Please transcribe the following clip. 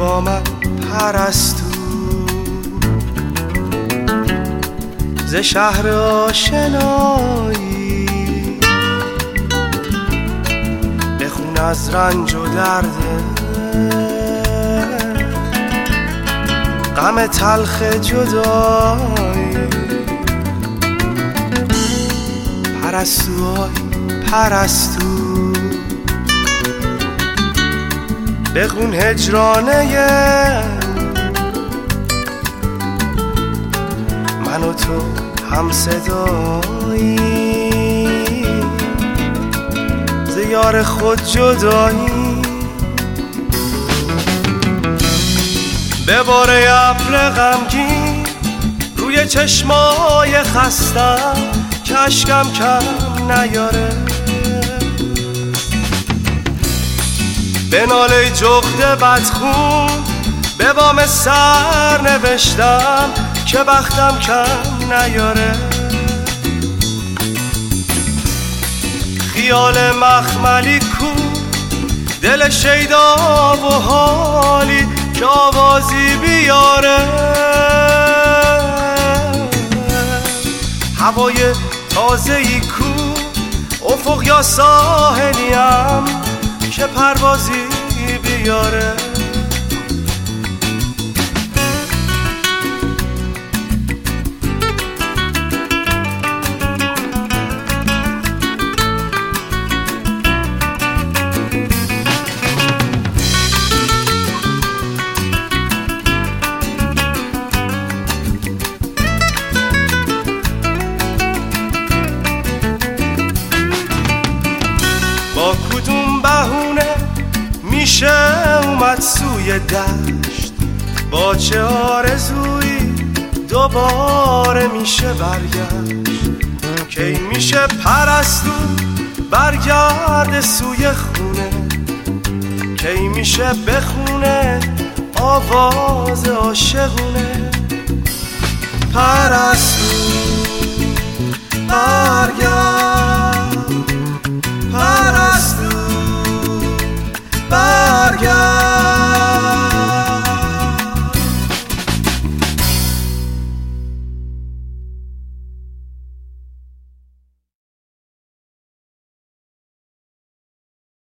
با من پرستو، ز شهر آشنایی بخون از رنج و درده، غم تلخ جدایی. پرستوهای پرستو بخون هجرانه من و تو هم صدایی، ز یار خود جدایی. به باره ابر غمگین روی چشمای خستم که اشکم کم نیاره، به ناله جغد بدخون به بام سر نوشتم که بختم کم نیاره. خیال مخملی کو دل شیدا و حالی که آوازی بیاره، هوای تازه‌ای کو افق یا ساحلیم که پروازی بیاره. با کدوم بهونه میشه اومد سوی دشت، با چه آرزویی دوباره میشه برگشت، کی میشه پرستو برگرد سوی خونه، کی میشه بخونه آواز عاشقونه. پرستو